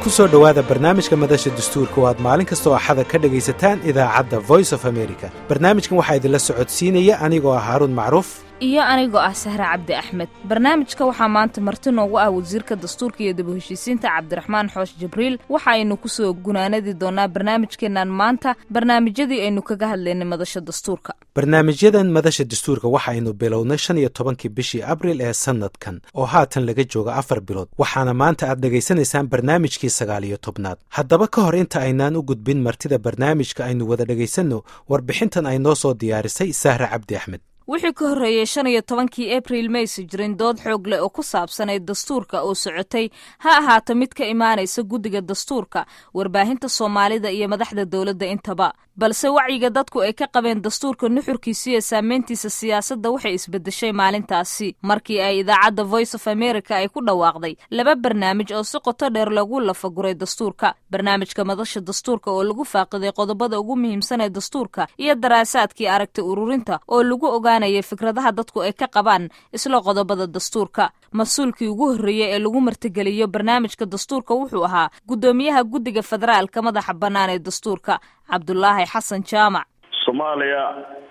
ku soo dhowaada barnaamijka madasha dastuurka oo aad maalin kasta oo axada ka dhegaysataan idaacadda voice of america. barnaamijkan waxaa idinla socodsiinaya anigoo ah haaruun macruuf iyo anigoo ah sahre cabdi axmed. barnaamijka waxaa maanta marti noogu ah wasiirka dastuurka iyo dib u heshiisiinta cabdiraxmaan xoosh jibriil. waxa aynu ku soo gunaanadi doonaa barnaamijkeennan maanta barnaamijyadii aynu kaga hadlaynay madasha dastuurka. barnaamijyadan madasha dastuurka waxaaynu bilownay 15 bishii abriil ee sanadkan oo haatan laga jooga 4 bilood, waxaana maanta aad dhegaysanaysaan barnaamijkii 19aad. haddaba ka hor inta aynaan u gudbin martida barnaamijka aynu wada dhegaysanno warbixintan ay noo soo diyaarisay sahre cabdi axmed. wixii ka horreeyey 15 abriil mayse jirin dood xoog leh oo ku saabsanayd dastuurka oo socotay ha ahaato mid ka imaanaysa guddiga dastuurka, warbaahinta soomaalida iyo madaxda dowladda intaba. balse wacyiga dadku ay ka qabeen dastuurka nuxurkiisa iyo saamayntiisa siyaasadda waxay isbeddeshay maalintaasi markii ay idaacadda voice of america ay ku dhawaaqday 2 barnaamij oo si qoto dheer lagu lafaguray dastuurka. barnaamijka madasha dastuurka oo lagu faaqiday qodobada ugu muhiimsan ee dastuurka iyo daraasaadkii aragti ururinta oo lagu ogaanayay fikradaha dadku ay ka qabaan isla qodobada dastuurka. mas-uulkii ugu horreeyey ee lagu martigeliyo barnaamijka dastuurka wuxuu ahaa guddoomiyaha guddiga federaalka madaxa bannaan ee dastuurka cabdulaahi xasan jaamac. soomaaliya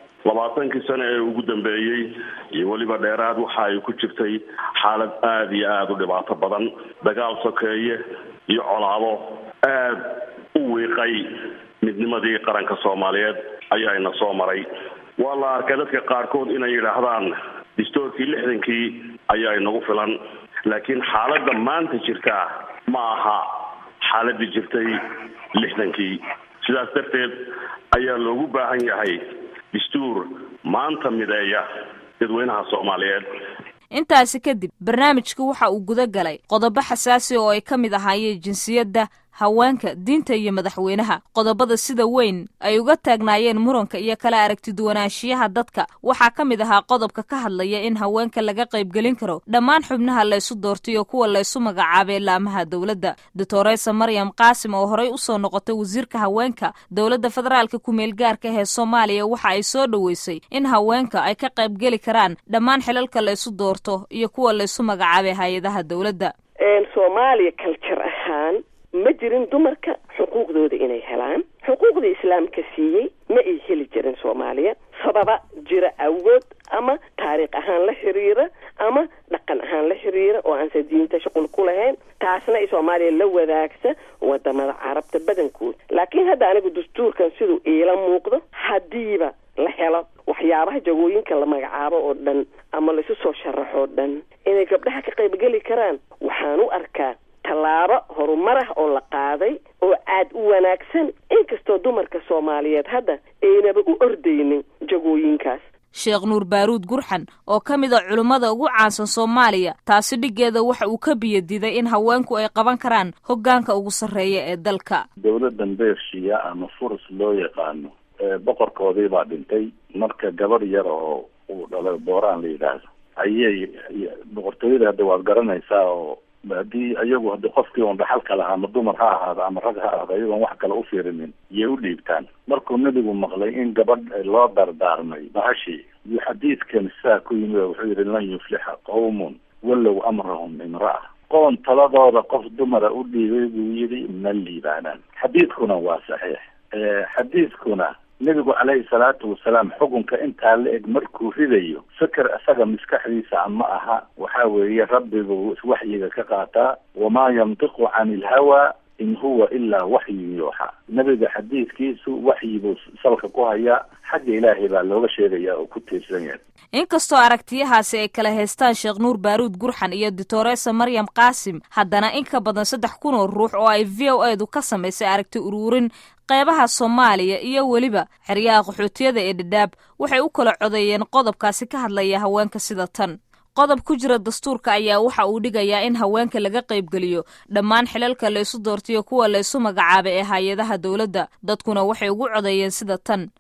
20 sano ee ugu dambeeyey iyo weliba dheeraad waxa ay ku jirtay xaalad aad iyo aad u dhibaato badan, dagaal sokeeye iyo colaado aad u wiiqay midnimadii qaranka Soomaaliyeed ayaana soo maray. waa la arkay dadka qaarkood inay yidhaahdaan dastuurkii 60kii ayaa inagu filan, laakiin xaaladda maanta jirta ma aha xaaladii jirtay 60kii. sidaas darteed ayaa loogu baahan yahay dastuur maanta mideeya dadweynaha Soomaaliyeed. intaasi kadib barnaamijku waxa uu guda galay qodobo xasaasi oo ay ka mid ahaayeen jinsiyadda, haweenka, diinta iyo madaxweynaha. qodobada sida weyn ay uga taagnaayeen muranka iyo kala aragti duwanaanshiyaha dadka waxaa ka mid ahaa qodobka ka hadlaya in haweenka laga qaybgelin karo dhammaan xubnaha laysu doortay iyo kuwa laysu magacaabay laamaha dowladda. doctoresa maryam qaasim oo horey usoo noqotay wasiirka haweenka dowladda federaalka ku-meel gaarka ee Soomaaliya waxa ay soo dhoweysay in haweenka ay ka qaybgeli karaan dhammaan xilalka laysu doorto iyo kuwa laysu magacaabay hay-adaha dowladda. Soomaaliya culture ahaan ma jirin dumarka xuquuqdooda inay helaan. xuquuqda islaamka siiyey ma ay heli jirin Soomaaliya sababa jira awood ama taariikh ahaan la xiriira ama dhaqan ahaan la xiriira oo aan diinta shaqul ku lahayn. taasna ay Soomaaliya la wadaagsa wadamada carabta badankood. laakiin hadda anigu dastuurkan siduu ila muuqdo hadiiba la helo waxyaabaha jagooyinka la magacaabo oo dhan ama la isu soo sharaxo dhan inay gabdhaha ka qaybgeli karaan, waxaan u arkaa tallaabo horumar ah oo la qaaday oo aad u wanaagsan, inkastoo dumarka Soomaaliyeed hadda aynaba u ordaynin jagooyinkaas. sheekh nuur baaruud gurxan oo ka mid ah culimmada ugu caansan Soomaaliya, taasi dhigeeda waxa uu ka biyadiday in haweenku ay qaban karaan hoggaanka ugu sarreeya ee dalka. dowladdan beershiya ama furs loo yaqaano boqorkoodii baa dhintay, marka gabar yar oo uu dhalay booraan la yidhaahdo ayay boqortooyada hadda waad garanaysaa oo haddii iyagu hadii qofkii un dhaxalka lahaa ama dumar ha ahaado ama rag ha ahaado iyagoon wax kale u fiirinin yay u dhiibtaan. markuu nebigu maqlay in gabadh loo dardaarmay bahashii iyo xadiidkan saa ku yimid wuxuu yidhi lan yuflixa qawmun wallow amrahum imra'a. qoon taladooda qof dumara u dhiibay buu yidhi ma liibaanaan. xadiidkuna waa saxiix. xadiidkuna nebigu calayhi salaatu wasalaam xukunka intaa la eg markuu ridayo fikir isaga maskaxdiisa ama aha, waxaa weeye rabbigu waxyiga ka qaataa. wamaa yantiqu cani ilhawaa in huwa ilaa waxyu yuuxa. nebiga xadiidkiisu waxyi buu salka ku hayaa, xagga ilaahay baa looga sheegayaa oo ku tiirsan yahay. inkastoo aragtiyahaasi ay kala haystaan sheekh nuur baaruud gurxan iyo doctoresa maryam qaasim, haddana in ka badan 3,000 oo ruux oo ay VOA-du ka samaysay aragti ururin qeybaha Soomaaliya iyo weliba xeryaha qaxootiyada ee Dadaab waxay u kala codeeyeen qodobkaasi ka hadlaya haweenka sida tan. qodob ku jira dastuurka ayaa waxa uu dhigayaa in haweenka laga qaybgeliyo dhammaan xilalka laysu doortayo kuwa laysu magacaabay ee hay-adaha dowladda. dadkuna waxay ugu codeeyeen sida tan.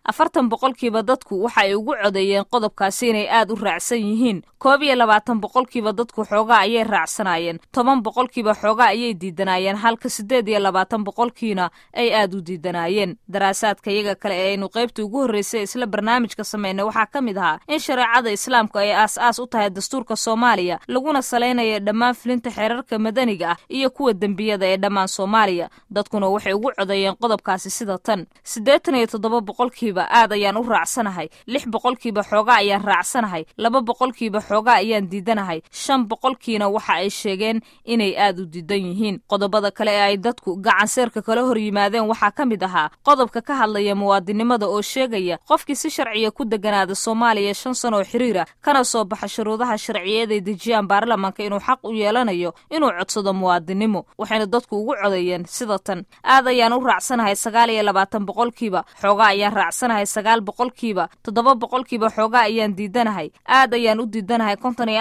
40% dadku waxa ay ugu codeeyeen qodobkaasi inay aad u raacsan yihiin. 22% dadku xoogaa ayay raacsanayeen. 10% xoogaa ayay diidanayeen, halka 28% ay aad u diidanayeen. daraasaadka iyaga kale ee aynu qaybta ugu horreysay isla barnaamijka sameynay waxaa ka mid ahaa in shareecada islaamka ay aas-aas u tahay dastuurka dastuurka Soomaaliya laguna saleynayo dhammaan fulinta xeerarka madaniga ah iyo kuwa dambiyada ee dhammaan Soomaaliya. Dadkuna waxay ugu codeeyeen qodobkaasi sida tan: 87% aad ayaan u raacsanahay, 6% xoogaa ayaan raacsanahay, 2% xoogaa ayaan diidanahay, 5% waxa ay sheegeen inay aad u diidan yihiin. Qodobada kale ee ay dadku gacanseerka kala hor yimaadeen waxaa ka mid ahaa qodobka ka hadlaya muwaadinimada oo sheegaya qofkii si sharciya ku deganaada Soomaaliya 5 sano oo xiriir ah kana soo baxa shuruudaha sharciyeed ee dejiyaan baarlamaanka inuu xaq u yeelanayo inuu codsado muwaadinimo. Waxayna dadku ugu codeeyeen sida tan: aad ayaan u raacsanahay 29%, xoogaa ayaan raacsanahay 9%, 7% xoogaa ayaan diidanahay, aad ayaan u diidanahay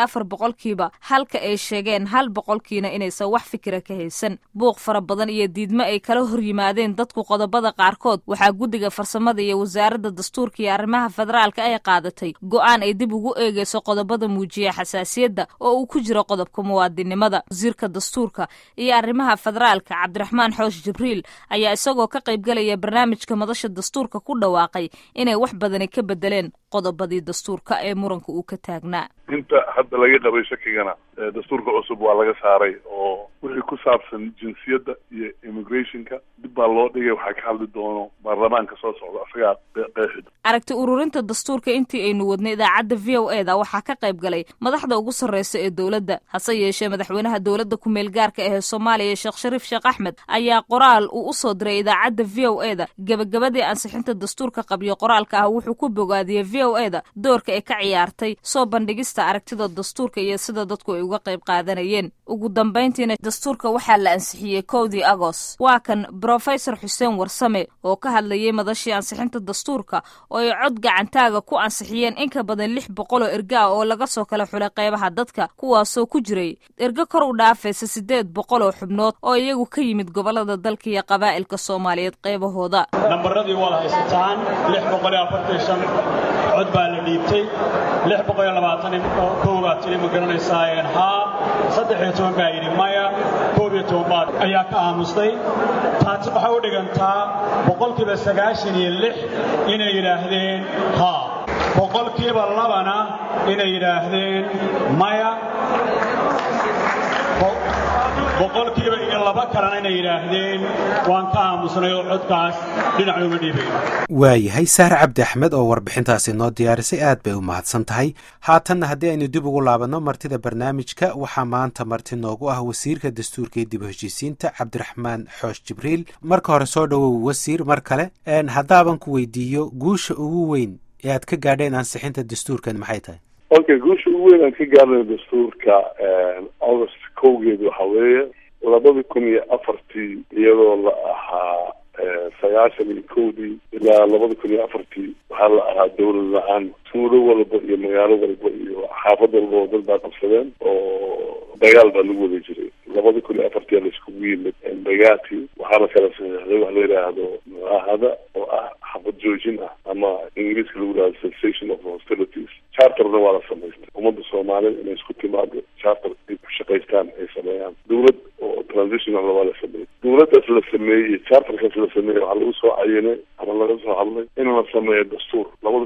54%, halka ay sheegeen 1% inaysan wax fikira ka haysan. Buuq fara badan iyo diidmo ay kala hor yimaadeen dadku qodobada qaarkood waxaa guddiga farsamada iyo wasaaradda dastuurka iyo arrimaha federaalka ay qaadatay go'aan ay dib ugu eegayso qodobada muujiya xasaasiyadda oo uu ku jiro qodobka muwaadinimada. Wasiirka dastuurka iyo arrimaha federaalka Cabdiraxmaan Xoosh Jibriil ayaa isagoo ka qaybgalaya barnaamijka madasha dastuurka ku dhawaaqay inay wax badan ka bedeleen qodobadii dastuurka ee muranka uu ka taagnaa. inta hadda laga qabay shakigana dastuurka cusub waa laga saaray oo wixii ku saabsan jinsiyadda iyo immigrationka dib baa loo dhigay. waxaa ka hadli doono baarlamaanka soo socda asagaa qeexida. aragti ururinta dastuurka intii aynu wadnay idaacadda VOA-da waxaa ka qayb galay madaxda ugu sarreysa ee dowladda. hase yeeshee madaxweynaha dowladda ku meel gaarka ah ee Soomaaliya Sheekh Shariif Sheekh Axmed ayaa qoraal uu u soo diray idaacadda VOA-da gabagabadii ansixinta dastuurka qabyo qoraalka ah wuxuu ku bogaadiyay VOA-da doorka ay ka ciyaartay soo bandhigista aragtida dastuurka iyo sida dadku ay uga qayb qaadanayeen. ugu dambeyntiina dastuurka waxaa la ansixiyay 1 Agost. waa kan Professor Xuseen Warsame oo ka hadlayay madashii ansixinta dastuurka oo ay cod gacantaaga ku ansixiyeen in ka badan 600 oo erga oo laga soo kala xulay qaybaha dadka, kuwaasoo ku jiray erga kor u dhaafaysa 800 oo xubnood oo iyagu ka yimid gobolada dalka iyo qabaa'ilka Soomaaliyeed qaybahooda. nambaradii wada haysataan 645 cod baa la dhiibtay, 620 ma garanaysaan haa, 13 baa yidhi maya, 12 ayaa ka aamustay. taasi waxay u dhigantaa 96% inay yidhaahdeen haa, 2% inay yidhaahdeen maya, 2% kalena inay yidhaahdeen waan ka aamusnay oo codkaas dhinac uga dhiibay. waayahay Sahar Cabdi Axmed oo warbixintaasi noo diyaarisay aad bay u mahadsan tahay. haatanna haddii aynu dib ugu laabanno martida barnaamijka, waxaa maanta marti noogu ah wasiirka dastuurka iyo dib u heshiisiinta Cabdiraxmaan Xoosh Jibriil. marka hore soo dhowow wasiir mar kale. haddaaban ku weydiiyo guusha ugu weyn ee aad ka gaadheen ansixinta dastuurkan maxay tahay? okay, guusha ugu weyn aan ka gaarnay dastuurka August 1 waxa weeye 2004 iyadoo la ahaa 91 ilaa 2004 waxaa la ahaa dowlad la-aan. tuulo walba iyo magaalo walba iyo xaafad walba oo dad baa qabsadeen oo dagaal baa lagu wada jiray. 2004 la iskugu yimid dagaalkii waxaa la kala saxeexday wax la yidhaahdo mucaahada oo ah xabad joojin ah ama ingiriiska lagu yidhahdo cessation of hostilities. charterna waa la samaystay ummadda Soomaaliyeed inay isku timaado charter ay ku shaqaystaan ay sameeyaan. dowlad oo transitional waa la sameeyey. dowladdaas la sameeyey charterkaas la sameeyey waxaa lagu soo cayinay ama laga soo hadlay in la sameeyo dastuur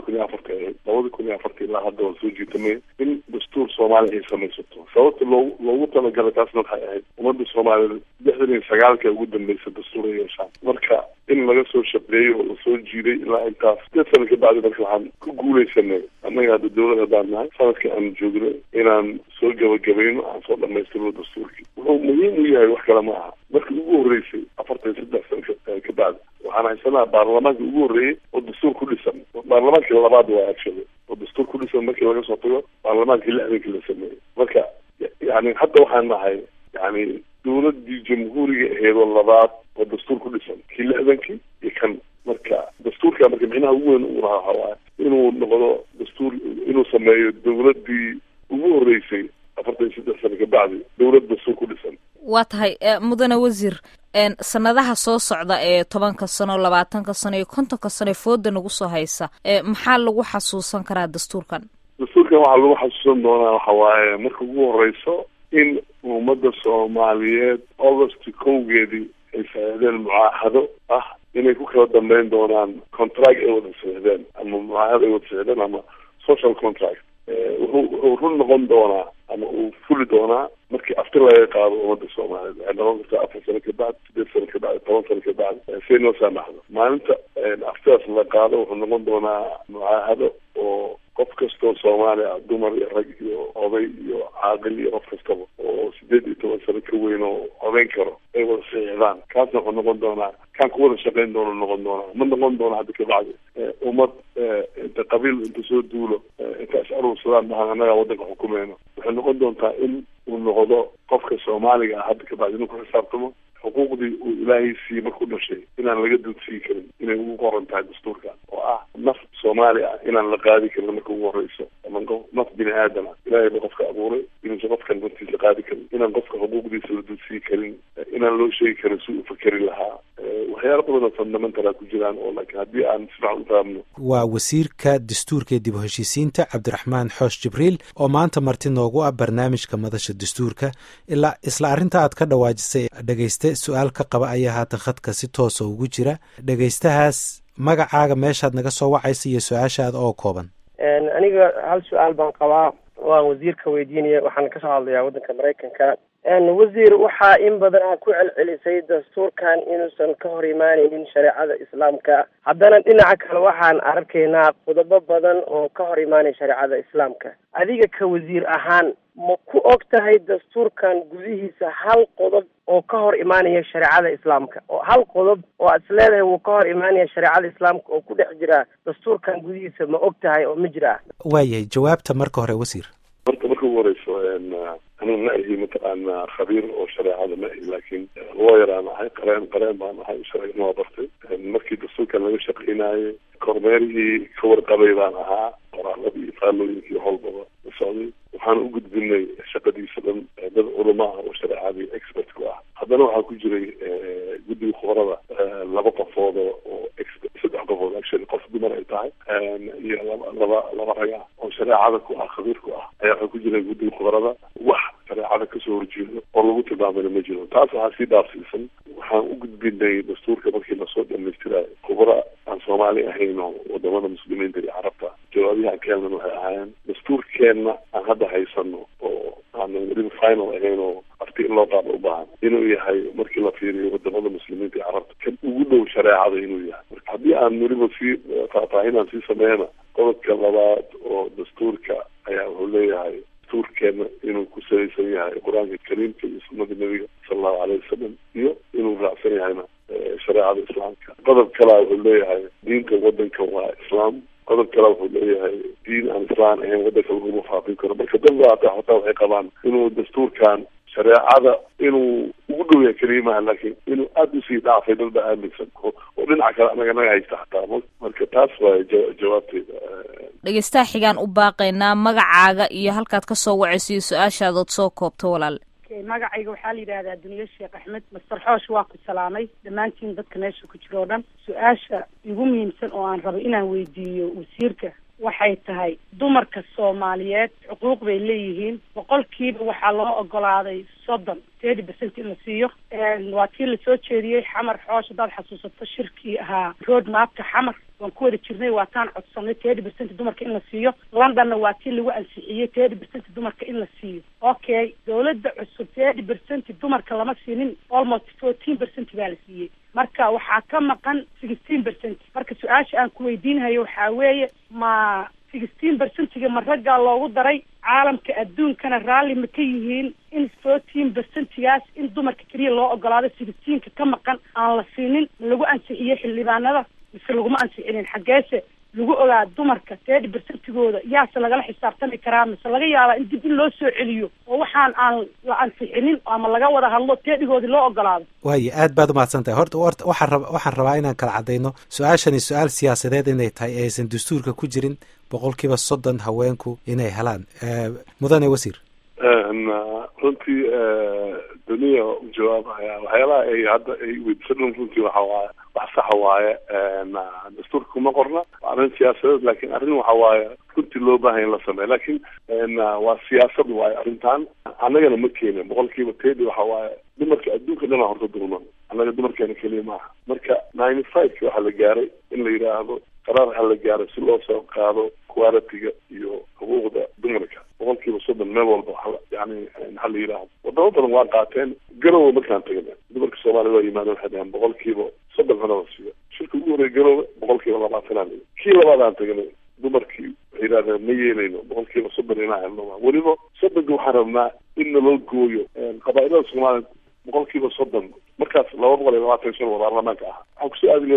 2004 ilaa hadda waa soo jiitamay in dastuur Soomaaliya ay samaysato. sababta loogu talagalay taasna waxay ahayd ummadda Soomaaliyeed 69 ugu dambeysay dastuur ay yeeshaan. marka in laga soo shaqeeyo oo lasoo jiiday ilaa intaas 8 sano ka bacdi marka waxaan ku guulaysanay annaga hadda dowlad haddaan nahay sanadka aan joognay inaan soo gabagabayno aan soo dhamaystirno dastuurkii. wuxuu muhiim u yahay wax kale ma aha. markii ugu horreysay 43 sano ka bacdi waxaan haysanaa baarlamaanka ugu horreeyey oo dastuur ku dhisan. baarlamaankii labaad waa actually oo dastuur ku dhisan markii laga soo tago baarlamaankii 60 la sameeyey. marka yani hadda waxaan nahay yani dowladdii jamhuuriga ahayd oo labaad oo dastuur ku dhisan kii 60 iyo kan. marka dastuurka marka micnaha ugu weyn uu lahaa waa inuu noqdo dastuur inuu sameeyo dowladdii ugu horreysay 43 sano ka bacdi dowlad dastuur ku dhisan. waa tahay mudane wasiir sanadaha soo socda ee 10 sano 20 sano iyo 50 sano fooda nagu soo haysa maxaa lagu xasuusan karaa dastuurkan? dastuurkan waxaa lagu xasuusan doonaa waxa waaye marka ugu horeyso in ummadda Soomaaliyeed August 1 ay saadeen mucaahado ah inay ku kala dambeyn doonaan contract ay wada saadeen ama mucaahado ay wada saadeen ama social contract wuxuu run noqon doonaa ama uu fuli doonaa markii afti laga qaado ummadda soomaaliyed waxay noqon kartaa 4 sano ka bacd 8 sano ka bacd 10 sano ka bacd si noo saamaxdo maalinta aftidaas la qaado wuxuu noqon doonaa mucaahado oo qof kastoo Soomaali ah dumar iyo rag iyo oday iyo caaqil iyo qof kastaba oo 18 sano ka weyn oo odayn karo ay wada saxiixdaan kaasna wuxuu noqon doonaa kan ku wada shaqayn doono noqon doonaa ma noqon doona hadda ka bacdi ummad inta qabiil inta soo duulo inta ascaruursadaan maha annaga waddanka xukumayno waxay noqon doontaa in uu noqdo qofka Soomaaliga ah hadda ka bacdi inuu ku xisaabtamo xuquuqdii uu ilaahay siiyey markuu dhashay inaan laga dudsii karin inay ugu qoran tahay dastuurka oo ah naf Soomaali ah inaan la qaadi karin marka ugu horeyso ama naf bini aadam ah ilaahay ba qofka abuuray inuusan qofkan naftiisa qaadi karin inaan qofka xuquuqdiisa la dudsii karin inaan loo sheegi karin si uu fakeri lahaa waxyaalo badan oo fundamental ku jiraan oo laakiin haddii aan si fiican u fahamno. waa wasiirka dastuurka ee dib u heshiisiinta Cabdiraxmaan Xoosh Jibriil oo maanta marti noogu ah barnaamijka madasha dastuurka ilaa isla arrinta aad ka dhawaajisay dhageyste su'aal ka qaba ayaa haatan khadka si toos ah ugu jira dhageystahaas magacaaga meeshaad naga soo wacaysa iyo su-aashaada oo kooban. aniga hal su-aal baan qabaa waan wasiirka weydiinaya waxaan ka soo hadlayaa waddanka Mareykanka wasiir waxaa in badan aad ku celcelisay dastuurkan inuusan ka hor imaanaynin shareecada islaamka haddana dhinaca kale waxaan arkaynaa qodobo badan oo ka hor imaanaya shareecada islaamka adiga ka wasiir ahaan ma ku og tahay dastuurkan gudihiisa hal qodob oo ka hor imaanaya shareecada islaamka oo hal qodob oo aad isleedahay wuu ka hor imaanaya shareecada islaamka oo ku dhex jira dastuurkan gudihiisa ma og tahay oo ma jira waayahay jawaabta marka hore wasiir marka ugu horeyso أنا نأهي مثلا خبير أو شريعة نأهي لكن لوير أنا هاي قرين بأنا هاي شريعة نوابرتي مركي دستور كان لو شقيناي كورميري كور قبيل أنا ها ورحلبي قالوا يمكن هالبابا السعودي وحان أوجد بني شقدي سلم دل علماء وشريعة إكسبرت كوا هذا نوع كوجري جدي خبرة لبقى فوضى وإكسبرت سبع قفوض أكشن قصد مرة تاعي لبا رجع وشريعة كوا خبير كوا أي كوجري جدي خبرة واحد شريعة كسور جيل والله تبعنا المجنون تعرف هالشيء دارسيسن وحان أوجد بني دستور كبركي نصوت المسترا خبرة عن صومالي أهينه ودونا مسلمين اللي عرفتها جوابها كان عن دستور كان هذا هيصنه عن الفاينل أهينه أرتي الله طاب وبعد إنه يهاي مركي لا فيري ودونا مسلمين اللي عرفت كان وجوده شريعة إنه يهاي حبي عن نريد في تعطينا في سمانا قلت كلمات ودستور كأيه هولي هاي دستور كان إنه كسر يسميها القرآن الكريم في سنة النبي صلى الله عليه وسلم إنه رأسني هنا شريعة الإسلام قدر كلام هولي هاي دين كودن كوا إسلام قدر كلام هولي هاي دين عن إسلام هي ودك المفاقين كنا بس كده حتى وحي قبان إنه الدستور كان شريعة إنه وجوده يا كريمة لكن إنه أدرسي ضعف دل بقى نفسه ودنا أنا عايز تحتها مركز جوابتي dhegeystaha xigaan u baaqaynaa magacaaga iyo halkaad ka soo wacaysiyo su-aashaadaad soo koobto walaal magacayga waxaa la yidhaahdaa Duniya Sheekh Axmed Mastar Xoosh waa ku salaamay dhammaantiin dadka meesha ku jiro dhan su-aasha ugu muhiimsan oo aan rabo inaan weydiiyo wasiirka waxay tahay dumarka Soomaaliyeed xuquuq bay leeyihiin boqolkiiba waxaa loo ogolaaday 30% in la siiyo waa tii la soo jeediyey Xamar Xoosh dad xasuusato shirkii ahaa road mapka Xamar waan ku wada jirnay waa taan codsanay 30% dumarka in la siiyo Londonna waa tii lagu ansixiyey 30% dumarka in la siiyo okay dawladda cusub 30% dumarka lama siinin almost 14% baa la siiyey marka waxaa ka maqan 16% marka su-aasha aan ku weydiinayo waxaa weeye ma 16% ma raggaa loogu daray caalamka adduunkana raalli ma ka yihiin in 14%gaas in dumarka keliya loo ogolaado 16ka ka maqan aan la siinin lagu ansixiyey xildhibaanada mise laguma ansixinin xaggeese lagu ogaa dumarka 30%gooda yaase lagala xisaabtami karaa mise laga yaabaa in dib in loo soo celiyo oo waxaan aan la ansixinin ama laga wada hadlo teedhigoodii loo ogolaado waayo aad baad umahadsan tahay horta waxaan rabaa inaan kala cadayno su-aashani su-aal siyaasadeed inay tahay aysan dastuurka ku jirin 30% haweenku inay helaan mudane wasiir runtii duniya jawaabaya waxyaalaha ay hadda ay weydiisan runtii waxa waaye wax sax waaye dastuurka kuma qorna arrin siyaasadeed laakiin arrin waxa waaye runtii loo baahan in la sameeyo laakiin waa siyaasad waaye arrintan annagana ma keenin boqolkiiba 10 waxa waaye dumarka adduunka dhan horta dulman annaga dumarkeena keliya maaha marka 95 waxa la gaaray in la yiraahdo qaraar waxa la gaaray si loo soo qaado quality-ga iyo xuquuqda america boqolkiiba 30 meel walba yani maxaa la yidhaahdo wadamo badan waa qaateen garowe markaan tagana dumarka Soomaaliya waa yimaadeen waxay dhahaan boqolkiiba 30 siiya shirka ugu horeeya garowe boqolkiiba 20 kii labaadaan tagana dumarkii waxay yidhahdeen ma yeelayno boqolkiiba 30 inaa helno weliba 30 waxaan rabnaa in loo gooyo qabaa'ilada Soomaaliya boqolkiiba 30 markaas 225 baarlamaanka ah waxaan kusoo aadinay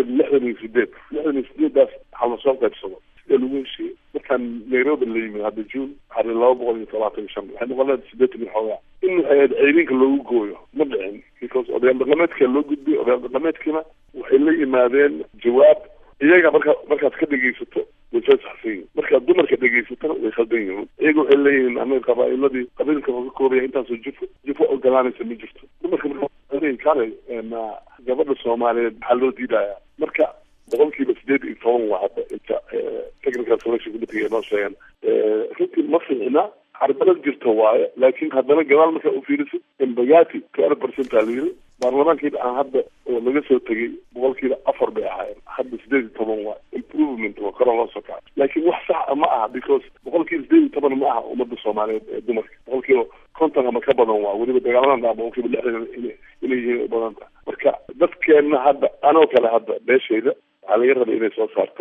68 daas xalma soo qaybsado lagu heshiiyey markaan Nairobi la yimid hadda June waxaa 225 waxay noqonayaan 80 xoogaa in ciidanka loogu gooyo ma dhicin because odayaal dhaqameedka loo gudbiyay odayaal dhaqameedkina waxay la yimaadeen jawaab iyaga markaad ka dhegeysato way saxsan markaad dumarka dhegeysatana way khaldan yihiin iyaga waxay leeyihiin ama qabaa'iladii qabiilka ka koobaya intaasoo jifo ogolaanaysa ma jirto dumarka marka kale gabadha Soomaaliyeed maxaa loo diidayaa marka boqolkiiba 18 waa hadda inta technical selection committee noo sheegan runtii ma fiicna carbalad jirta waaye laakiin haddana gadaal marka u fiiriso embagati 12% aliyay baarlamaankii aan hadda oo laga soo tagay boqolkiiba 4 bay ahaayeen hadda 18 waa improvement oo kor loo soo kacay laakiin wax sax ma aha because boqolkiiba 18 ma aha ummadda Soomaaliyeed ee dumarka boqolkiiba 50 ama ka badan waa weliba dagaaladana boqolkiiba 60 inay yihiin badan marka dadkeena hadda anoo kale hadda beeshayda waxaa laga rabay inay soo saarto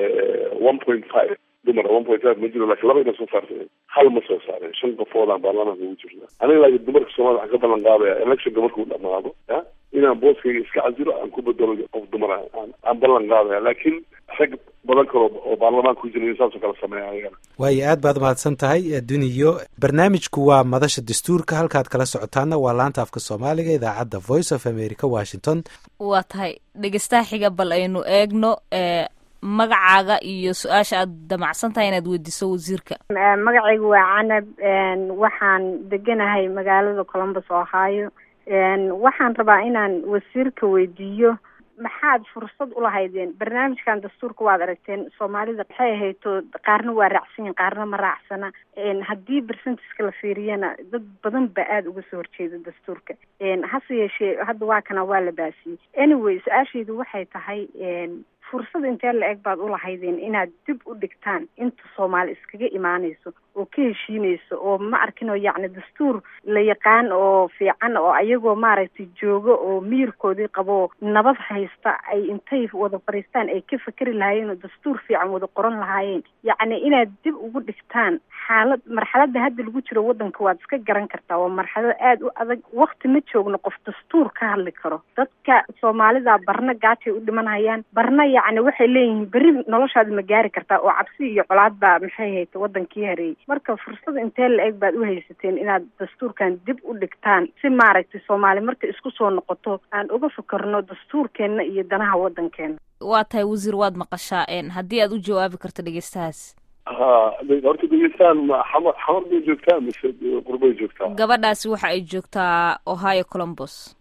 1.5 dumar 1.5 ma jiro laakiin laba inay soo saarto hal ma soo saareen 5 qofoodaan baarlamaanka ugu jirna aniga laakiin dumarka Soomaaliya waxaan ka ballan qaadaya election markuu dhamaado inaan booskayga iska casilo aan ku bedelo qof dumar aan ballan qaadaya laakiin rag badan kale oo baarlamaanka ku jira insaas kala sameeyay waayo aad baad mahadsan tahay duniyo barnaamijku waa madasha dastuurka halkaad kala socotaana waa laanta afka Soomaaliga idaacadda Voice of America Washington waa tahay dhegeystaha xiga bal aynu eegno magacaaga iyo su-aasha aad damacsan tahay inaad weydiiso wasiirka magacaygu waa Canab waxaan deganahay magaalada Columbus Ohio waxaan rabaa inaan wasiirka weydiiyo maxaad fursad u lahaydeen barnaamijkan dastuurka waad aragteen Soomaalida waxay hayto qaarna waa raacsan qaarna ma raacsana haddii percentageska la fiiriyana dad badan ba aad uga soo horjeeda dastuurka hase yeeshee hadda waa kana waa la baasiyay anyway su-aasheedu waxay tahay fursad intee la eg baad u lahaydeen inaad dib u dhigtaan inta Soomaali iskaga imaanayso oo ka heshiinayso oo ma arkino yacni dastuur la yaqaan oo fiican oo ayagoo maaragtay joogo oo miirkoodii qabo nabad haysta ay intay wada fariistaan ay ka fikri lahaayeen oo dastuur fiican wada qoran lahaayeen yacni inaad dib ugu dhigtaan marxaladda hadda lagu jiro waddanka waad iska garan kartaa waa marxalad aad u adag waqti ma joogno qof dastuur ka hadli karo dadka Soomaalida barna gaajay u dhimanayaan barna yacni waxay leeyihiin beri noloshaada ma gaari kartaa oo cabsi iyo colaad baa maxay hayto waddankii hareeyay marka fursad intee la eg baad u haysateen inaad dastuurkan dib u dhigtaan si maaragtay Soomaali marka isku soo noqoto aan uga fikirno dastuurkeena iyo danaha waddankeena waa tahay wasiir waad maqashaa haddii aad u jawaabi karto dhegeystahaas horta degeystaan xamar bay joogtaa mise qurbay joogtaa gabadhaasi waxa ay joogtaa Ohio Columbus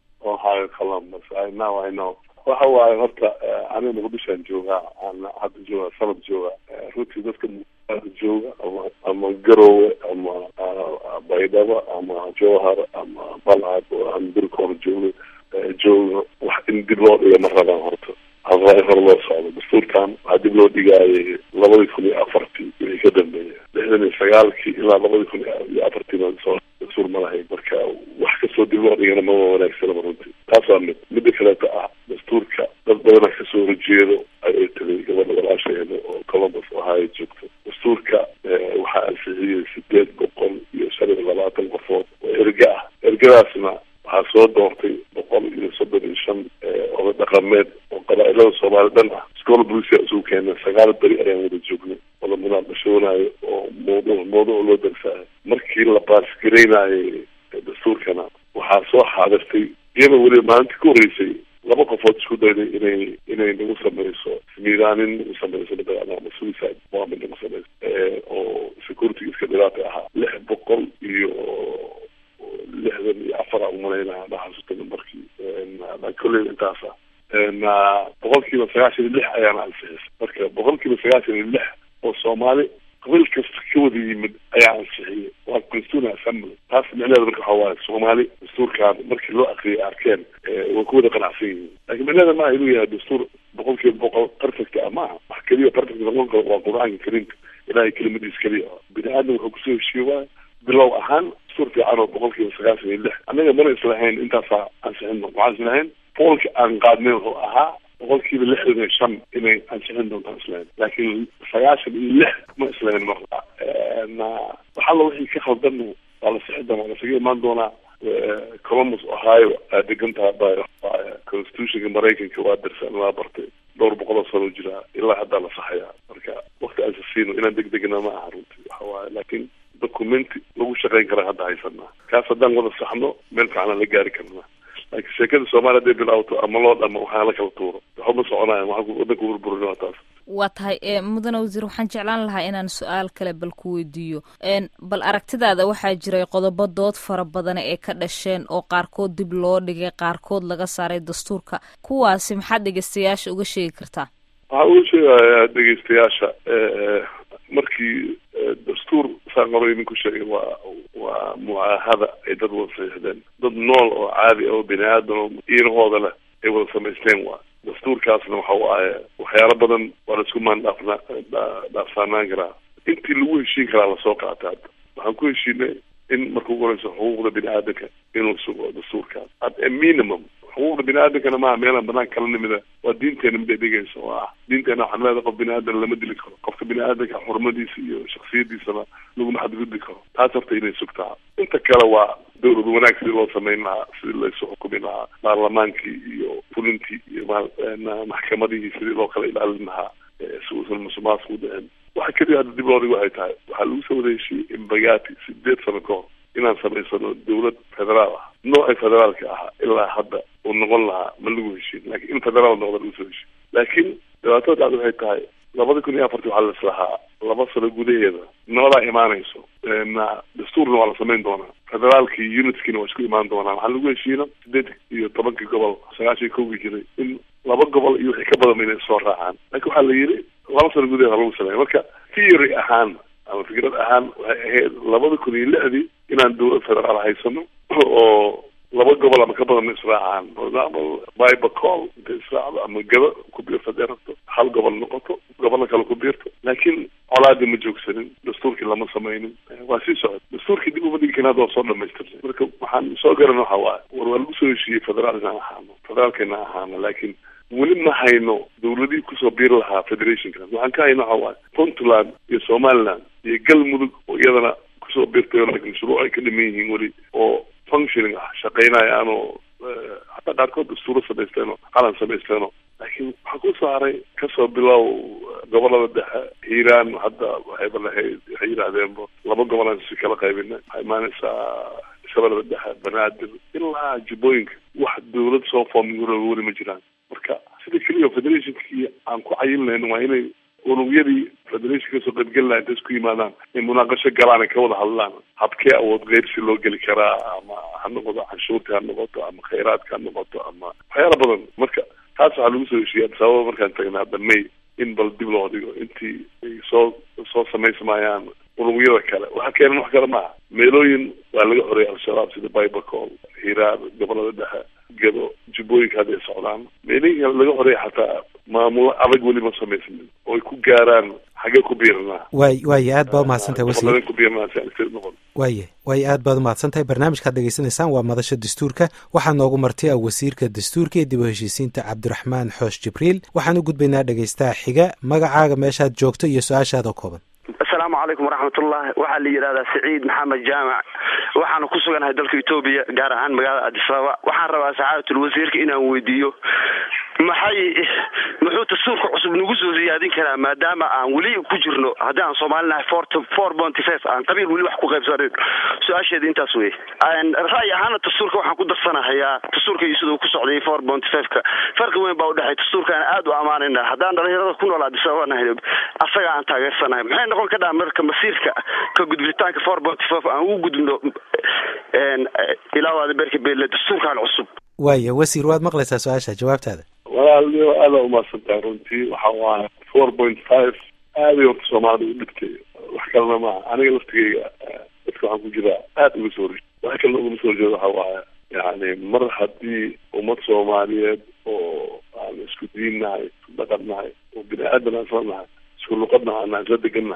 I know waxa waaye horta aniga Muqdishoan joogaa aan hadda jooga sanad jooga runtii dadka jooga ama Garowe ama Baydhabo ama Jowhar ama Balcad oo aan dilkoon joogo wax in dib loo dhigo ma rabaan horta hore loo socdo dastuurkan waxaa dib loo dhigaayay 2004 wixii ka dambeeyay 69 ilaa 2004 dastuur ma lahayn marka wax kasoo dib loo dhigana ma wanaagsana runtii taas waa midda kaleeta ah dastuurka dad badan kasoo horjeedo ay tagay gabadha walaasheeda oo Columbus Ohio joogto dastuurka waxaa ansixiyey 825 qofood oo erga ah ergadaasna waxaa soo doortay 135 oo dhaqameed oo qabaa'ilada Soomaaliya dhan ah iskool bulshada isugu keenay 9 beri ayaan wada joognay wada munaaqashoonayo oo mowduuc loo darsayo markii la baasgareynayay dastuurkana waxaa soo xaadirtay iyadoo weli maalinta ka horeysay 2 qofood isku dayday inay nagu samayso miidaanin nagu samayso ama suicide bombing nagu samayso oo security iska dhibaato ahaa 664 umaleynaa dhaxasuta markii kolley intaasa boqolkiiba 96 ayaan ansixisay marka boqolkiiba 96 oo Soomaali qabiil kasta ka wada yimid ayaa ansixiyay waa constitutional assembly taas macnaheedu marka waxaa waaye Soomaali dastuurkan markii loo aqriyay arkeen waa ku wada qanacsan yihiin laakiin macnaheedu ma inuu yahay dastuur boqolkiiba 100 perfect ama wax kaliya perfect waa Qur'aanka Kariimka ilaahay kelimadiis keliya bini aadam wuxuu kusoo heshiiye waay bilow ahaan dastuur fiican oo 96% anaga mana islahayn intaasaa ansixin waxaan islahayn boolka aan qaadnay wuxuu ahaa 65% inay ansixin doontaan islahayn laakiin 96 ma islahayn marka waxaa la wixii ka khaldan waa la sixi doonaa lasaga imaan doonaa Columbus Ohio degan tahay constitutionka Mareykanka waa darsan waa bartay dhowr boqol sano jira ilaa hadda la saxaya marka waqti aan siino inaan degdegna ma aha runtii waxa waaye laakiin documenti lagu shaqeyn kara hadda haysana kaas haddaan wada saxno meel fiican la gaari karnaa laakiin sheekada Soomaaliya dee bilowto ama loo dhamo waxaa la kala tuuro waxa ma soconaya waxa wadanka burburinaa taas waa tahay mudane wasiir waxaan jeclaan lahaa inaan su-aal kale bal ku weydiiyo bal aragtidaada waxaa jiray qodobo dood fara badan ee ka dhasheen oo qaarkood dib loo dhigay qaarkood laga saaray dastuurka kuwaasi maxaad dhegeystayaasha uga sheegi kartaa waxaa uga sheegayaa dhegeystayaasha markii dastuur saan hore idinku sheegay waa mucaahada ay dad wada saxiixdeen dad nool oo caadi oo bini aadan oo iirahooda leh ay wada samaysteen waa dastuurkaasna waxa waaye waxyaalo badan waa la isku dhaafsaanaan karaa intii lagu heshiin karaa lasoo qaata hadda waxaan ku heshiinay in marka ugu horeysa xuquuqda bini aadanka inuu sugo dastuurkaas at a minimum xuquuqda bini aadankana maaha meelaan banaanka kala nimida waa diinteena mid ay dhigaysa oo ah diinteena waxaan leedahay qof bini aadan lama dili karo qofka bini aadanka xurmadiisa iyo shaksiyadiisana laguma xadgudbi karo taas horta inay sugtaa inta kale waa dowlad wanaag sidii loo samayn lahaa sidii laysu xukumi lahaa baarlamaankii iyo fulintii iyo maxkamadihii sidii loo kala ilaalin lahaa si uusan musuqmaasuq u dhicin waxa keliya hadda dib loo dhigo waxay tahay waxaa lagu soo wada heshiiyey imbagaati 8 sano kahor inaan samaysano dowlad federaal ah nooca federaalka ahaa ilaa hadda uu noqon lahaa ma lagu heshiin laakiin in federaal noqda lagu soo heshiin laakiin dhibaatada dhacda waxay tahay 2004 waxaa la islahaa 2 sano gudaheeda nabadaa imaanayso dastuurna waa la samayn doonaa federaalkii unitskiina waa isku imaan doonaa waxaa lagu heshiina 18 gobol 91 jiray in 2 gobol iyo wixii ka badan inay soo raacaan laakiin waxaa la yidhi 2 sano gudaheeda lagu sameeya marka theory ahaan ama fikrad ahaan waxay ahayd 2006 inaan dowlad federaal haysano oo 2 gobol ama ka badan israacaan for example Baybacol inta israacdo ama gaba ku biirto dheerato hal gobol noqoto gobolna kale ku biirto laakiin colaadi ma joogsanin dastuurkii lama samaynin waa sii socod dastuurkii dib uma dhigi karin hadda waa soo dhamaystirtay marka waxaan soo garan waxa waaye war waa lagu soo heshiiyey federaal inaan ahaano federaalkina ahaano laakiin weli ma hayno dowladii kusoo biiri lahaa federationkaas waxaan ka hayno waxa waaye Puntland iyo Somaliland iyo Galmudug oo iyadana kusoo biirtay laakiin shuruuc ay ka dhiman yihiin weli oo functioning ah shaqeynayaan oo hataa qaarkood dastuuro samaysteen oo qalan samaysteen laakiin waxaa ku saaray kasoo bilow gobolada dhexe hiiraan hadda waxayba lahayd waxay yidhaahdeen 2 gobol aan si kala qaybinay waxay imaanaysaa shabeellada dhexe banaadir ilaa jubbooyinka wax dowlad soo foomgura weli ma jiraan marka sida keliya federationkii aan ku cayilnayn waa inay unugyadii federation kasoo qaybgeli lahaa intay isku yimaadaan in munaaqasho galaan ay ka wada hadlaan habkee awood qeyrsi loo geli karaa ama ha noqoto canshuurta ha noqoto ama khayraadka ha noqoto ama waxyaala badan marka taas waxaa lagu soo heshiiyaa sababa markaan tagna hadda May in bal dib loo dhigo intii ay soo samaysmayaan unugyada kale waxa keenan wax kale maaha meelooyin waa laga xoreeyay al-shabaab sida Baybacol hiiraan gobolada dhexe gado jubbooyinka hadda ay socdaan meelihii laga xoreeyay xataa maamulo adag weli ma samaysanin oo ay ku gaaraan xagee ku biirnaa waaye aad baad umahadsantahay wasiir waaye aad baad umahadsantahay barnaamijkaad dhegeysanaysaan waa madasha dastuurka waxaa noogu martay wasiirka dastuurka ee dib u heshiisiinta Cabdiraxmaan Xoosh Jibriil waxaan u gudbaynaa dhegeystaha xiga magacaaga meeshaad joogto iyo su-aashaada kooban السلام عليكم ورحمة الله وحال يرادا سعيد محمد جامع وحنا كسوغان هاي دلك إثيوبيا gaar ahaan magaalada Addis Ababa waxaan rabaa saxaafadda wasiirka inaan weydiiyo muxuu dastuurka cusub nagu soo siyaadin karaa maadaama aan weli ku jirno haddaan Soomaalinahay 4.5 aan qabiil weli wax ku qaybsanin su-aasheeda intaas weey ra'yi ahaan dastuurka waxaan ku darsanayaa dastuurka sidoo ku socday 4.5 ka farqi weyn baa u dhaxay dastuurkan aad u amaanayna haddaan dhalinyarada ku nool Addis Ababa nahay asaga aan taageersanahay maxay noqon karaa marka masiirka ka gudbitaanka 4.5 aan u gudubno ilaa wada berka beele dastuurkan cusub waaye wasiir waad maqlaysaa su-aasha jawaabtaada walaaliyo aad u mahadsantahay runtii waxa waaye 4.5 aad iyo Soomaalidu u dhigtay wax kalena maaha aniga laftigeyga dadka waxaan ku jiraa aad uga soo horjeeda wax kalena uga soo horjeeda waxa waaye yani mar haddii ummad Soomaaliyeed oo aan isku diinnahay isku dhaqannahay oo bini aadan aan isla nahay isku luqadnahay aan isla degannahay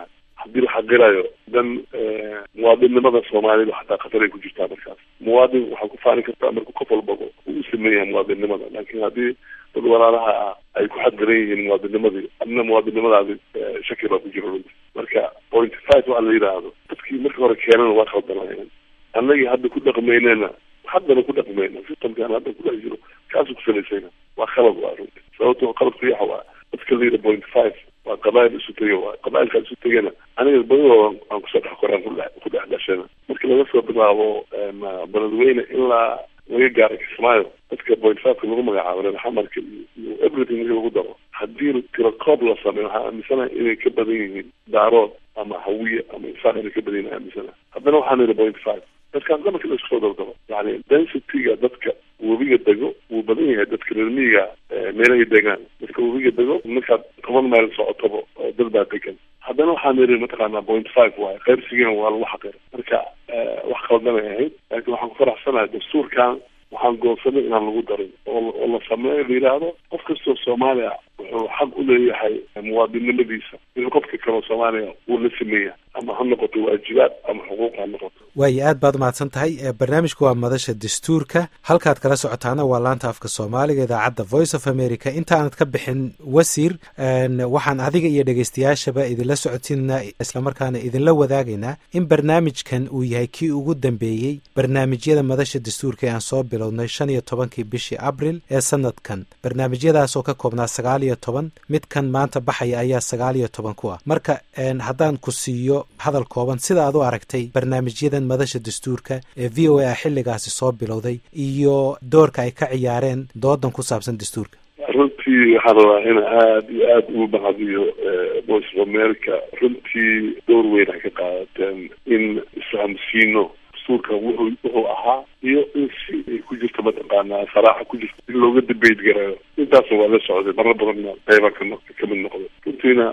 haddii la xaqirayo dan muwaadinnimada soomaalida xataa khatar ay ku jirtaa markaas muwaadin waxaa ku faani kartaa marku qof walbaba uu sameeyahay muwaadinnimada laakiin haddii dad walaalaha ah ay ku xadgaran yihiin muwaadinimadii adna muwaadinimadaadi shaki baa ku jira runti marka 0.5 waxaa la yidhaahdo dadkii marka hore keenana waa khaldanaayeen annagii hadda ku dhaqmaynena haddana ku dhaqmayna systemkaan hadda ku dhex jiro kaasu ku salaysayna waa khalad waa runti sababtoo qaladku yaxa waa dadka la yidha 0.5 waa qabaa'il isu tegay waa qabaa'ilkaa isu tegana aniga badidooda aan kusoo dhex koraan ku dhex dhashana marka laga soo bilaabo beledweyne ilaa laga gaara kismaayo dadka 0.5 lagu magacaabo reer xamarka iyo everything markii lagu daro haddii tirakoob la sameeyo waxaa aaminsanahay inay ka badan yihiin daarood ama hawiye ama insaan inay ka badan yihiin aaminsanahay haddana waxaan yidhi 0.5 dadkaan dhamarka la isku soo dardaro yani density-ga dadka webiga dego wuu badan yahay dadka reer miyiga meelahay degaan dadka webiga dego markaad 10 mayl socotaba dad baa degan haddana waxaan yidhi mataqaanaa 0.5 waaye qaybsigiina waa lagu xaqira marka wax qaldanay ahayd laakiin waxaan ku faraxsanahay dastuurkan waxaan goonsanay inaan lagu darin oo la sameeyo la yidhaahdo qof kastoo soomaaliya wuxuu xaq u leeyahay muwaadinnimadiisa inuu qofka kaloo soomaaliya uu la sameeya ama ha noqoto waajibaad ama xuquuq ha noqoto waayo aad baad umahadsan tahay barnaamijku waa madasha dastuurka halkaad kala socotaana waa laanta afka soomaaliga idaacadda voice of america intaanad ka bixin wasiir waxaan adiga iyo dhegeystayaashaba idinla socotinaa islamarkaana idinla wadaagaynaa in barnaamijkan uu yahay kii ugu dambeeyey barnaamijyada madasha dastuurka ee aan soo bilownay 15 bishii abril ee sanadkan barnaamijyadaasoo ka koobnaa 19 midkan maanta baxaya ayaa 19 ku ah marka haddaan ku siiyo hadal kooban sida aad u aragtay barnaamijyadan madasha dastuurka ee v o a xilligaasi soo bilowday iyo doorka ay ka ciyaareen doodan ku saabsan dastuurka runtii waxaan rabaa in aada iyo aada ugu mahadiyo voice of america runtii door weyn ay ka qaadateen in isfahamsiino dastuurkan wuxuu ahaa iyo in si ay ku jirto mataqaanaa saraaxa ku jirto in looga debate garayo intaasna waa la socday marar badanna qayba kamid noqday runtiina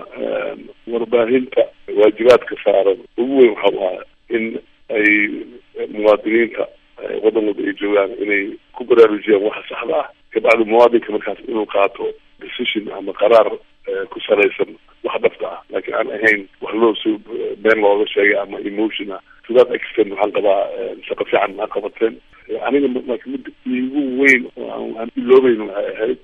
warbaahinta waajibaadka saaran ugu weyn waxa waa in ay muwaadiniinta waddan walba ay joogaan inay ku baraarujiyaan waxa saxda ah kabacdi muwaadinka markaas inuu qaato decision ama qaraar ku salaysan wax dhabta ah laakiin aan ahayn wax loo soo been looga sheegay ama emotion ah to that extent waxaan qabaa shaqo fiican aa qabateen aniga laakiin mid iigu weyn oo aan iloobeyn waxay ahayd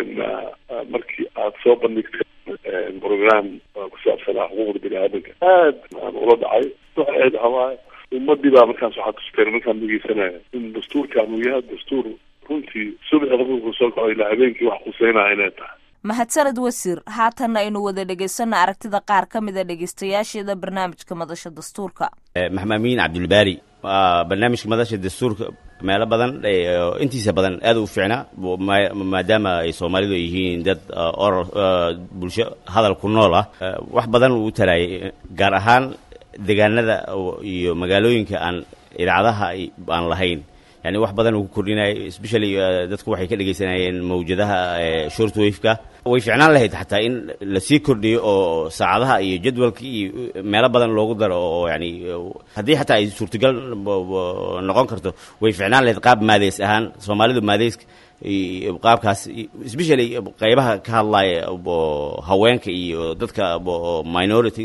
markii aad soo bandhigteen program ku saabsanaa xuquuqda bini-aadanka aad aan ula dhacay waxay ahayd hawaaye ummadii baa markaas waxaa tusteen markaan dhegeysanaya in dastuurkan uu yahay dastuur runtii subax qofku soo kaco ilaa habeenkii wax quseynaya inay tahay mahadsaned wasiir haatanna aynu wada dhegaysano aragtida qaar ka mida dhegeystayaasheeda barnaamijka madasha dastuurka maxmaamiin cabdulbaari barnaamijka madasha dastuurka meelo badan intiisa badan aad u fiicnaa maadaama ay soomaalidu yihiin dad bulsho hadal ku nool ah wax badan uu talaayay gaar ahaan deegaanada iyo magaalooyinka aan idaacadaha aan lahayn yani wax badan uu ku kordhinayay especially dadku waxay ka dhegeysanayeen mawjadaha short wave-ka way ficnaan lahayd xataa in lasii kordhiyo oo saacadaha iyo jadwalka iyo meelo badan loogu daro oo yani haddii xataa ay suurtagal noqon karto way ficnaan lahayd qaab maadeys ahaan soomaalidu maadeyska qaabkaas especially qaybaha ka hadlaya haweenka iyo dadka minority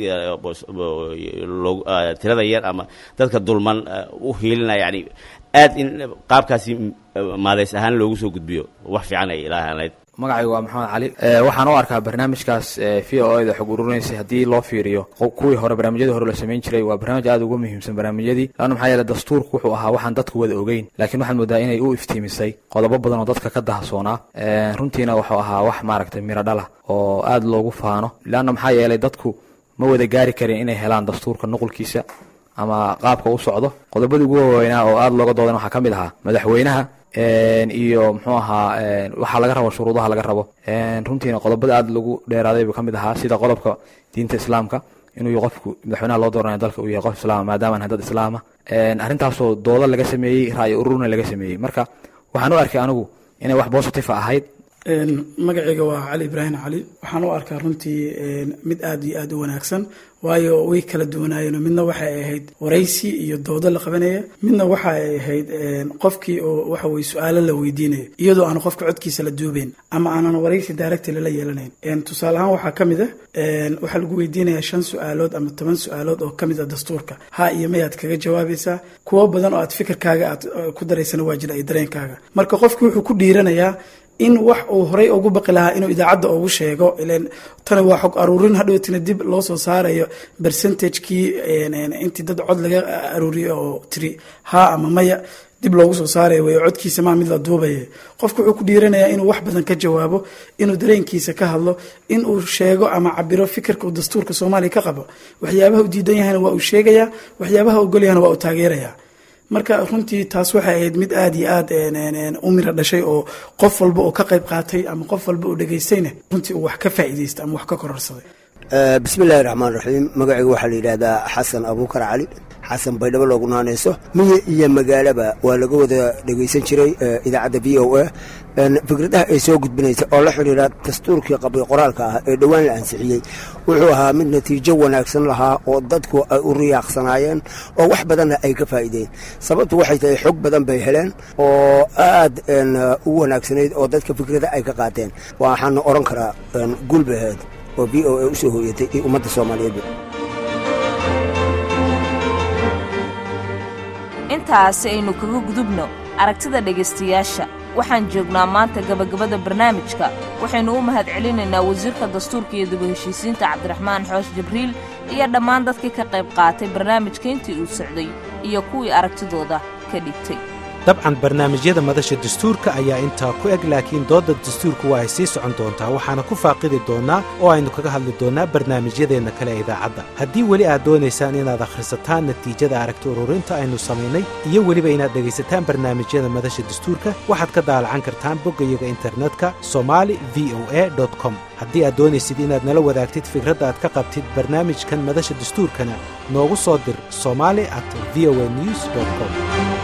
tirada yar ama dadka dulman u hiilinaya yani aad in qaabkaasi maadeys ahaan loogu soo gudbiyo wax fiican ay ilaahanayd magacaygu waa maxamed cali waxaan u arkaa barnaamijkaas v o da xog ururinaysa haddii loo fiiriyo kuwii hore barnaamijyadii hore la samayn jiray waa barnaamij aad uga muhiimsan barnaamijyadii laanna maxaa yeele dastuurku wuxuu ahaa waxaan dadku wada ogeyn laakiin waxaad moodaa inay u iftiimisay qodobo badan oo dadka ka dahsoonaa runtiina wuxuu ahaa wax maaragtay miro dhala oo aad loogu faano laanna maxaa yeelay dadku ma wada gaari karin inay helaan dastuurka nuqulkiisa ama qaabka u socdo qodobadii ugu waaweynaa oo aad looga doodan waxaa ka mid ahaa madaxweynaha iyo muxuu ahaa waxaa laga rabo shuruudaha laga rabo runtiina qodobada aad lagu dheeraaday buu ka mid ahaa sida qodobka diinta islaamka inuu qofku madaxweynaha loo dooranayo dalka uu yahay qof islaama maadaama aan dad islaama arrintaasoo dooda laga sameeyey ra'yi ururna laga sameeyey marka waxaan u arkay anigu inay wax positive ahayd magacayga waa cali ibraahim cali waxaan u arkaa runtii mid aad iyo aad u wanaagsan waayo way kala duwanaayeen midna waxay ahayd waraysi iyo doodo la qabanaya midna waxay ahayd qofkii oo waxa way su'aalo la weydiinayo iyadoo aan qofka codkiisa la duubeyn ama aanan waraysi direct la yeelanayn tusaale ahaan waxaa kamid ah waxa lagu weydiinayaa 5 su'aalood ama 10 su'aalood oo kamid ah dastuurka ha iyo mayaad kaga jawaabaysaa kuwa badan oo aad fikirkaaga aad ku dareysana waa jira ay dareenkaaga marka qofkii wuxuu ku dhiiranayaa in wax uu horay ugu baqi lahaa inuu idaacadda ugu sheego ileen tan waa xog aruurin hadhowtina dib loo soo saarayo percentage-kii intii dad cod laga aruuriyo oo tiri ha ama maya dib loogu soo saarayo way codkiisa ma mid la duubay qofku wuxuu ku dhiiranayaa inuu wax badan ka jawaabo inuu dareenkiisa ka hadlo inuu sheego ama cabiro fikirka dastuurka Soomaaliya ka qabo waxyaabaha uu diidan yahay waa uu sheegayaa waxyaabaha uu gol yahay waa uu taageerayaa marka runtii taas waxay ahayd mid aad iyo aad u mira dhashay oo qof walba oo ka qayb qaatay ama qof walba oo dhageystayna runtii uu wax ka faa'iideystay ama wax ka kororsaday bismillahir rahmaanir rahiim magacaygu waxa la yiraahdaa Xasan Abuukar Cali xasan baydhabo loogu naanayso miya iyo magaalaba waa laga wada dhageysan jiray idaacadda VOA fikradaha ay soo gudbinaysa oo la xiriira dastuurkii qabay qoraalka ah ee dhawaan la ansixiyay wuxuu ahaa mid natiijo wanaagsan lahaa oo dadku ay u riyaaqsanaayeen oo wax badan ay ka faa'iideen sababtu waxay tahay xog badan bay heleen oo aad u wanaagsanayd oo dadka fikrada ay ka qaateen waxaan oran karaa gulbaheed oo VOA u soo hooyatay ummadda Soomaaliyeed intaasi aynu kaga gudubno aragtida dhegaystayaasha waxaan joognaa maanta gabagabada barnaamijka waxaynu u mahad celinaynaa wasiirka dastuurka iyo dib u heshiisiinta Cabdiraxmaan Xoosh Jibriil iyo dhammaan dadkii ka qayb qaatay barnaamijka intii uu socday iyo kuwii aragtidooda ka dhigtay dabcan barnaamijyada madasha dastuurka ayaa intaa ku eg laakiin doodda dastuurku waa ay sii socon doontaa waxaana ku faaqidi doonaa oo aynu kaga hadli doonaa barnaamijyadeenna kale ee idaacadda haddii weli aad doonaysaan inaad akhrisataan natiijada aragti ururinta aynu samaynay iyo weliba inaad dhegaysataan barnaamijyada madasha dastuurka waxaad ka daalacan kartaan boggayaga internetka somali.voa.com haddii aad doonaysid inaad nala wadaagtid fikradda aad ka qabtid barnaamijkan madasha dastuurkana noogu soo dir somali@voanews.com